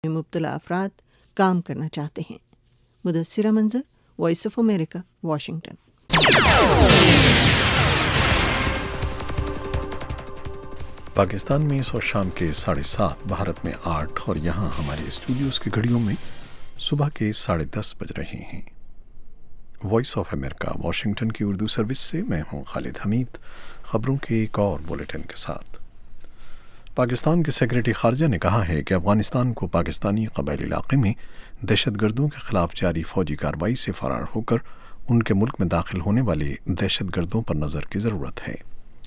میں مبتلا افراد کام کرنا چاہتے ہیں۔ Mudassira Manzar, Voice of America, Washington. Pakistan میں اس وقت شام کے 7:30، بھارت میں 8 اور یہاں ہمارے اسٹوڈیوز کی گھڑیوں میں صبح کے 10:30 بج رہے ہیں۔ وائس آف امریکہ واشنگٹن کی اردو سروس سے میں ہوں خالد حمید، خبروں کے ایک اور بلیٹن کے ساتھ۔ پاکستان کے سیکریٹری خارجہ نے کہا ہے کہ افغانستان کو پاکستانی قبائلی علاقے میں دہشت گردوں کے خلاف جاری فوجی کارروائی سے فرار ہو کر ان کے ملک میں داخل ہونے والے دہشت گردوں پر نظر کی ضرورت ہے۔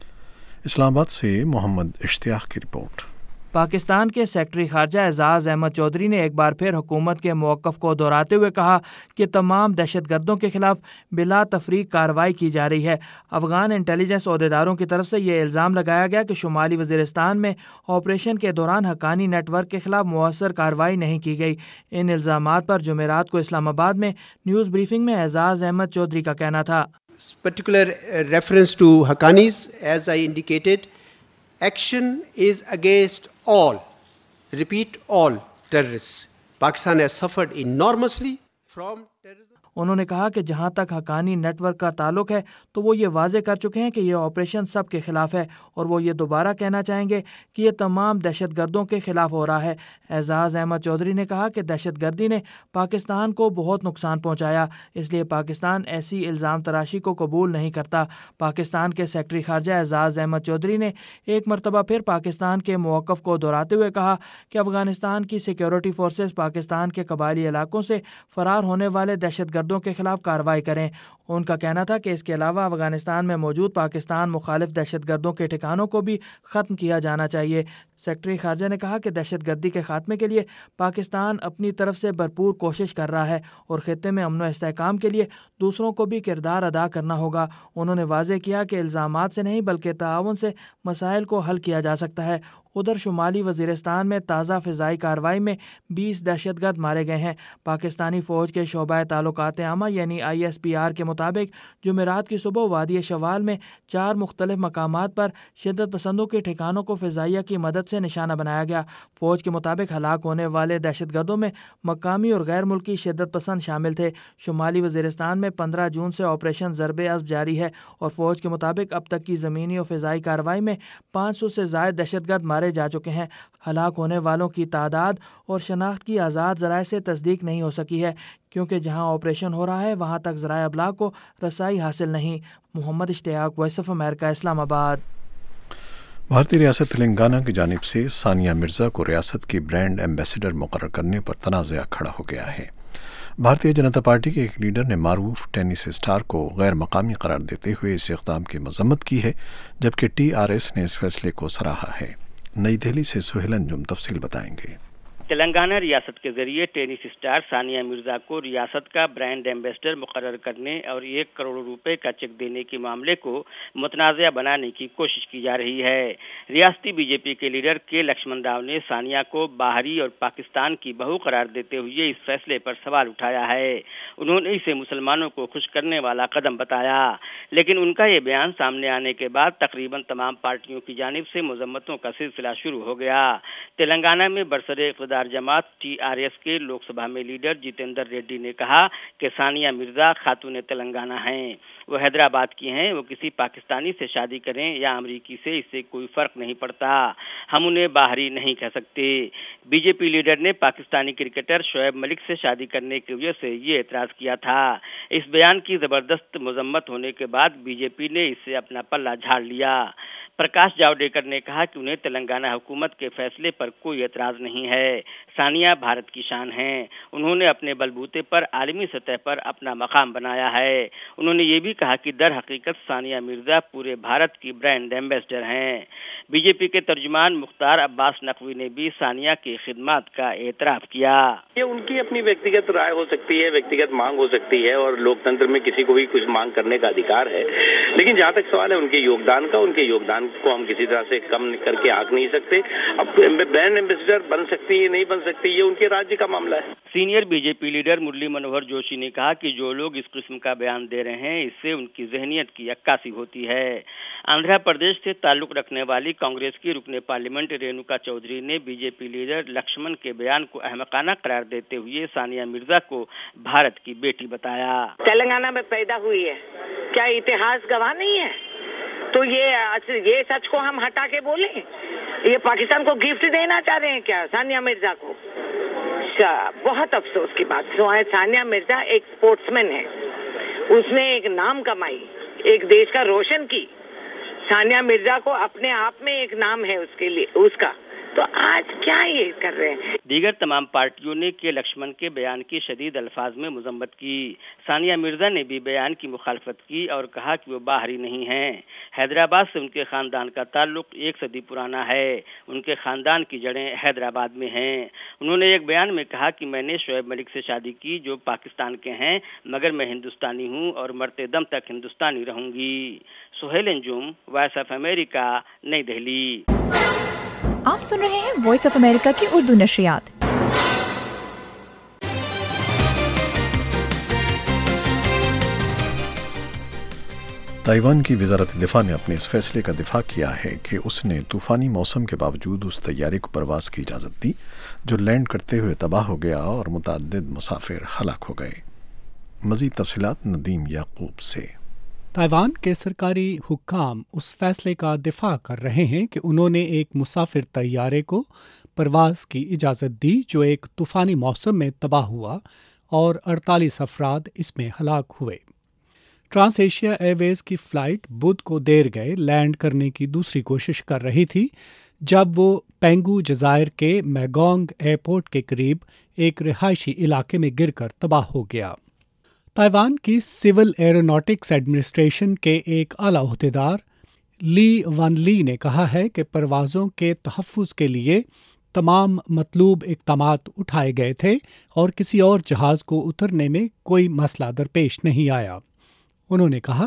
اسلام آباد سے محمد اشتیاق کی رپورٹ۔ پاکستان کے سیکرٹری خارجہ اعزاز احمد چودھری نے ایک بار پھر حکومت کے موقف کو دہراتے ہوئے کہا کہ تمام دہشت گردوں کے خلاف بلا تفریق کارروائی کی جا رہی ہے۔ افغان انٹیلیجنس عہدیداروں کی طرف سے یہ الزام لگایا گیا کہ شمالی وزیرستان میں آپریشن کے دوران حقانی نیٹ ورک کے خلاف مؤثر کارروائی نہیں کی گئی۔ ان الزامات پر جمعرات کو اسلام آباد میں نیوز بریفنگ میں اعزاز احمد چودھری کا کہنا تھا۔ Particular reference to Haqqanis, as I indicated, action is against all, repeat all, terrorists. Pakistan has suffered enormously from terrorism. انہوں نے کہا کہ جہاں تک حقانی نیٹ ورک کا تعلق ہے تو وہ یہ واضح کر چکے ہیں کہ یہ آپریشن سب کے خلاف ہے، اور وہ یہ دوبارہ کہنا چاہیں گے کہ یہ تمام دہشت گردوں کے خلاف ہو رہا ہے۔ اعزاز احمد چودھری نے کہا کہ دہشت گردی نے پاکستان کو بہت نقصان پہنچایا، اس لیے پاکستان ایسی الزام تراشی کو قبول نہیں کرتا۔ پاکستان کے سیکرٹری خارجہ اعزاز احمد چودھری نے ایک مرتبہ پھر پاکستان کے موقف کو دہراتے ہوئے کہا کہ افغانستان کی سیکیورٹی فورسز پاکستان کے قبائلی علاقوں سے فرار ہونے والے دہشت گردوں کے خلاف کارروائی کریں۔ ان کا کہنا تھا کہ اس کے علاوہ افغانستان میں موجود پاکستان مخالف دہشت گردوں کے ٹھکانوں کو بھی ختم کیا جانا چاہیے۔ سیکرٹری خارجہ نے کہا کہ دہشت گردی کے خاتمے کے لیے پاکستان اپنی طرف سے بھرپور کوشش کر رہا ہے اور خطے میں امن و استحکام کے لیے دوسروں کو بھی کردار ادا کرنا ہوگا۔ انہوں نے واضح کیا کہ الزامات سے نہیں بلکہ تعاون سے مسائل کو حل کیا جا سکتا ہے۔ ادھر شمالی وزیرستان میں تازہ فضائی کارروائی میں 20 دہشت گرد مارے گئے ہیں۔ پاکستانی فوج کے شعبہ تعلقات عامہ یعنی ISPR کے مطابق جمعرات کی صبح وادی شوال میں 4 مختلف مقامات پر شدت پسندوں کے ٹھکانوں کو فضائیہ کی مدد سے نشانہ بنایا گیا۔ فوج کے مطابق ہلاک ہونے والے دہشت گردوں میں مقامی اور غیر ملکی شدت پسند شامل تھے۔ شمالی وزیرستان میں 15 جون سے آپریشن ضرب عصب جاری ہے اور فوج کے مطابق اب تک کی زمینی اور فضائی کارروائی میں 500 سے زائد دہشت گرد مارے جا چکے ہیں۔ ہلاک ہونے والوں کی تعداد اور شناخت کی آزاد ذرائع سے تصدیق نہیں ہو سکی ہے، کیونکہ جہاں آپریشن ہو رہا ہے وہاں تک ذرائع ابلاغ کو رسائی حاصل نہیں۔ محمد اشتیاق، وائس آف امریکہ، اسلام آباد۔ بھارتی ریاست تلنگانہ کی جانب سے ثانیہ مرزا کو ریاست کی برانڈ ایمبیسڈر مقرر کرنے پر تنازع کھڑا ہو گیا ہے۔ بھارتیہ جنتا پارٹی کے ایک لیڈر نے معروف ٹینس اسٹار کو غیر مقامی قرار دیتے ہوئے اس اقدام کی مذمت کی ہے، جبکہ TRS نے اس فیصلے کو سراہا ہے۔ نئی دہلی سے سہیل انجم تفصیل بتائیں گے۔ تلنگانہ ریاست کے ذریعے ٹینس اسٹار ثانیہ مرزا کو ریاست کا برانڈ ایمبیسڈر مقرر کرنے اور 1 کروڑ روپے کا چیک دینے کے معاملے کو متنازع بنانے کی کوشش کی جا رہی ہے۔ ریاستی BJP کے لیڈر کے لکشمن راؤ نے ثانیہ کو باہری اور پاکستان کی بہو قرار دیتے ہوئے اس فیصلے پر سوال اٹھایا ہے۔ انہوں نے اسے مسلمانوں کو خوش کرنے والا قدم بتایا، لیکن ان کا یہ بیان سامنے آنے کے بعد تقریباً تمام پارٹیوں کی جانب سے مذمتوں کا سلسلہ شروع ہو گیا۔ تلنگانہ میں برسر اقتدار جماعت TRS کے لوک سبھا میں لیڈر جتیندر ریڈی نے کہا کہ ثانیہ مرزا خاتون تلنگانہ ہیں، وہ حیدرآباد کی ہیں، وہ کسی پاکستانی سے شادی کریں یا امریکی سے، اس سے کوئی فرق نہیں پڑتا، ہم انہیں باہری نہیں کہہ سکتے۔ BJP لیڈر نے پاکستانی کرکٹر شعیب ملک سے شادی کرنے کی وجہ سے یہ اعتراض کیا تھا۔ اس بیان کی زبردست مذمت ہونے کے بعد BJP نے اس سے اپنا پلہ جھاڑ لیا۔ پرکاش جاوڈیکر نے کہا کہ انہیں تلنگانہ حکومت کے فیصلے پر کوئی اعتراض نہیں ہے۔ ثانیہ بھارت کی شان ہیں، انہوں نے اپنے بلبوتے پر عالمی سطح پر اپنا مقام بنایا ہے۔ انہوں نے یہ بھی کہا کہ در حقیقت ثانیہ مرزا پورے بھارت کی برانڈ ایمبیسڈر ہیں۔ BJP کے ترجمان مختار عباس نقوی نے بھی ثانیہ کی خدمات کا اعتراف کیا۔ یہ ان کی اپنی ویکتیگت رائے ہو سکتی ہے، ویکتیگت مانگ ہو سکتی ہے، اور لوک تنتر میں کسی کو بھی کچھ مانگ کرنے کا ادھیکار ہے، لیکن جہاں تک سوال ہے ان کے یوگدان کا ब्रांड को हम किसी तरह से कम करके आंक नहीं सकते। अब ब्रांड एम्बेसडर बन सकती है नहीं बन सकती, ये उनके राज्य का मामला है। Senior BJP leader Murli Manohar Joshi ने कहा कि जो लोग इस किस्म का बयान दे रहे हैं इससे उनकी जहनियत की अक्कासी होती है। आंध्र प्रदेश से ताल्लुक रखने वाली कांग्रेस की रुकने पार्लियामेंट रेणुका चौधरी ने बीजेपी लीडर लक्ष्मण के बयान को अहमकाना करार देते हुए सानिया मिर्जा को भारत की बेटी बताया। तेलंगाना में पैदा हुई है, क्या इतिहास गवाह नहीं है? तो ये सच को हम हटा के बोले, ये पाकिस्तान को गिफ्ट देना चाह रहे हैं क्या सानिया मिर्जा को? बहुत अफसोस की बात। सानिया मिर्जा एक स्पोर्ट्समैन है, उसने एक नाम कमाई, एक देश का रोशन की। सानिया मिर्जा को अपने आप में एक नाम है उसके लिए, उसका तो आज क्या ये कर रहे हैं? दीगर तमाम पार्टियों ने के लक्ष्मण के बयान की शदीद अल्फाज में मजम्मत की। सानिया मिर्जा ने भी बयान की मुखालफत की और कहा कि वो बाहरी नहीं हैं। हैदराबाद से उनके खानदान का ताल्लुक 1 सदी पुराना है, उनके खानदान की जड़ें हैदराबाद में हैं। उन्होंने एक बयान में कहा कि मैंने शोएब मलिक से शादी की जो पाकिस्तान के हैं, मगर मैं हिंदुस्तानी हूँ और मरते दम तक हिंदुस्तानी रहूंगी। Suhail Anjum, Voice of America, Nai Delhi. आप सुन रहे हैं वॉइस ऑफ अमेरिका की उर्दू नशरियात। ताइवान की वजारत दिफा ने अपने इस फैसले का दिफा किया है कि उसने तूफानी मौसम के बावजूद उस तैयारे को परवाज की इजाज़त दी जो लैंड करते हुए तबाह हो गया और मुतअद्दिद मुसाफिर हलाक हो गए। मज़ीद तफसीलात नदीम याकूब से। ताइवान के सरकारी हुक्काम उस फैसले का दिफा कर रहे हैं कि उन्होंने एक मुसाफिर तैयारे को परवाज की इजाज़त दी जो एक तूफ़ानी मौसम में तबाह हुआ और 48 अफराद इसमें हलाक हुए। ट्रांस एशिया एयरवेज की फ़्लाइट बुध को देर गए लैंड करने की दूसरी कोशिश कर रही थी जब वो पेंगू जज़ायर के मैगोंग एयरपोर्ट के करीब एक रिहायशी इलाके में गिरकर तबाह हो गया। ताइवान की सिविल एरोनॉटिक्स एडमिनिस्ट्रेशन के एक आला ओहदेदार ली वन ली ने कहा है कि परवाज़ों के तहफ़्फ़ुज़ के लिए तमाम मतलूब इक़दामात उठाए गए थे और किसी और जहाज़ को उतरने में कोई मसला दरपेश नहीं आया। उन्होंने कहा,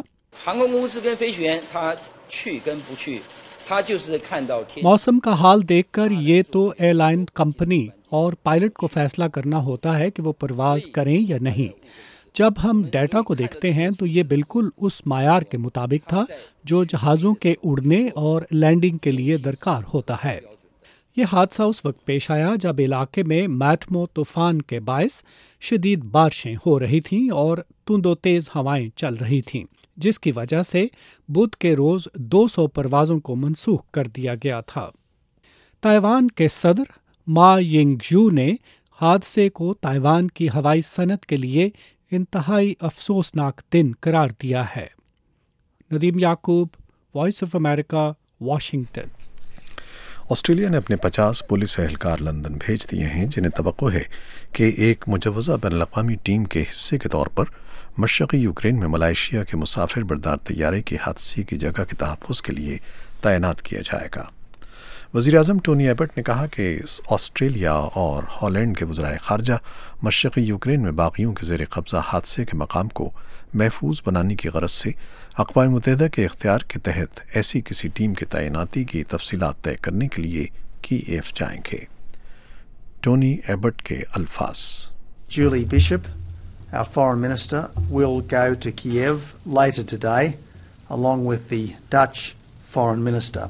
मौसम का हाल देखकर ये तो एयरलाइन कंपनी और पायलट को फैसला करना होता है कि वो परवाज करें या नहीं। जब हम डेटा को देखते हैं तो ये बिल्कुल उस मायार के मुताबिक था जो जहाज़ों के उड़ने और लैंडिंग के लिए दरकार होता है। ये हादसा उस वक्त पेश आया जब इलाके में मैटमो तूफान के बायस शदीद बारिशें हो रही थीं और तुंदो तेज़ हवाएं चल रही थीं, जिसकी वजह से बुध के रोज़ 200 परवाज़ों को मनसूख कर दिया गया था। ताइवान के सदर मा यिंगजू ने हादसे को ताइवान की हवाई सनत के लिए इंतहाई अफसोसनाक दिन करार दिया है। Nadeem Yaqoob, Voice of America, Washington. Australia ने अपने 50 पुलिस एहलकार लंदन भेज दिए हैं जिन्हें तवक्को है कि एक मुजव्वज़ा बैनुल-अक़वामी टीम के हिस्से के तौर पर मशरक़ी यूक्रेन में मलेशिया के मुसाफिर बरदार तैयारे के हादसे की जगह के तहफ़्फ़ुज़ के लिए तैनात किया जाएगा। वज़ीर-ए-आज़म टोनी एबट ने कहा कि ऑस्ट्रेलिया और हॉलैंड के वज़राए ख़ारजा मशरक़ी यूक्रेन में बाग़ियों के ज़ेर कब्ज़ा हादसे के मकाम को महफूज बनाने की गरज से अक़वाम मुत्तहिदा के इख्तियार के तहत ऐसी किसी टीम की तैनाती की तफसीलात तय करने के लिए कीएफ जाएंगे। टोनी एबट के अल्फाज। Julie Bishop, our foreign minister, will go to Kiev later today along with the Dutch foreign minister.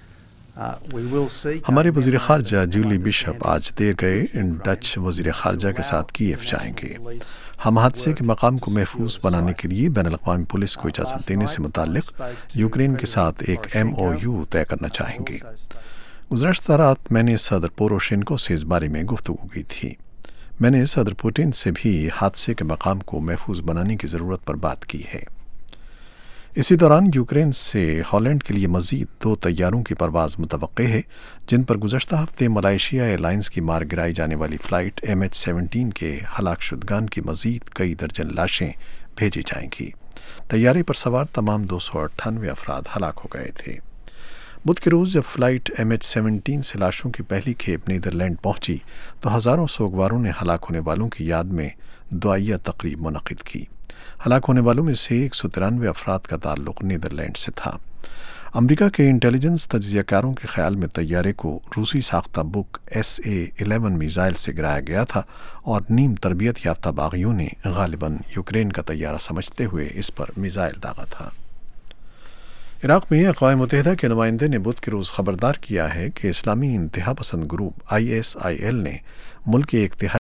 हमारे वज़ीर ख़ारजा जूली बिशप आज देर गए डच वज़ीर ख़ारजा के साथ कीएफ जाएंगे। हम हादसे के मकाम को महफूज बनाने के लिए बैनुल-अक़वामी पुलिस को इजाज़त देने से मुताल्लिक़ यूक्रेन के साथ एक MOU तय करना चाहेंगे। गुज़श्ता रात मैंने सदर पोरोशेंको से इस बारे में गुफ्तगू की थी। मैंने सदर पुतिन से भी हादसे के मकाम को महफूज बनाने की ज़रूरत पर बात की है। इसी दौरान यूक्रेन से हॉलैंड के लिए मज़ीद 2 तैयारों की परवाज़ मुतवक्के है जिन पर गुज़श्ता हफ्ते मलेशिया एयरलाइंस की मार गिराई जाने वाली फ़्लाइट MH17 के हलाक शुदगान की मज़ीद कई दर्जन लाशें भेजी जाएंगी। तैयारे पर सवार तमाम 298 अफराद हलाक हो गए थे। बुध के रोज़ जब फ़्लाइट MH17 से लाशों की पहली खेप नीदरलैंड पहुंची तो हज़ारों सोगवारों ने हलाक होने वालों की याद में दुआइया तकरीब मुनक़िद की। हलाक होने वालों में से 193 अफराद का ताल्लुक़ नीदरलैंड से था। امریکہ کے انٹیلیجنس تجزیہ کاروں کے خیال میں طیارے کو روسی ساختہ بک SA-11 میزائل سے گرایا گیا تھا اور نیم تربیت یافتہ باغیوں نے غالباً یوکرین کا طیارہ سمجھتے ہوئے اس پر میزائل داغا تھا۔ عراق میں اقوام متحدہ کے نمائندے نے بدھ کے روز خبردار کیا ہے کہ اسلامی انتہا پسند گروپ ISIL نے ملک کے ایک تہائی